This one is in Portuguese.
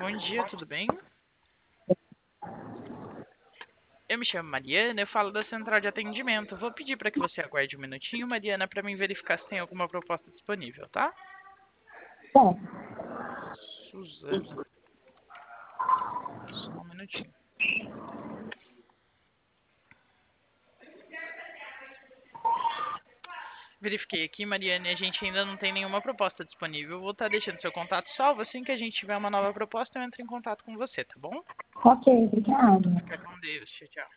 Bom dia, tudo bem? Eu me chamo Mariana, eu falo da central de atendimento. Vou pedir para que você aguarde um minutinho, Mariana, para mim verificar se tem alguma proposta disponível, tá? Bom, Suzana. Só um minutinho. Verifiquei aqui, Mariana, e a gente ainda não tem nenhuma proposta disponível. Eu vou estar deixando seu contato salvo. Assim que a gente tiver uma nova proposta, eu entro em contato com você, tá bom? ok, obrigada. Fica com Deus. Tchau, tchau.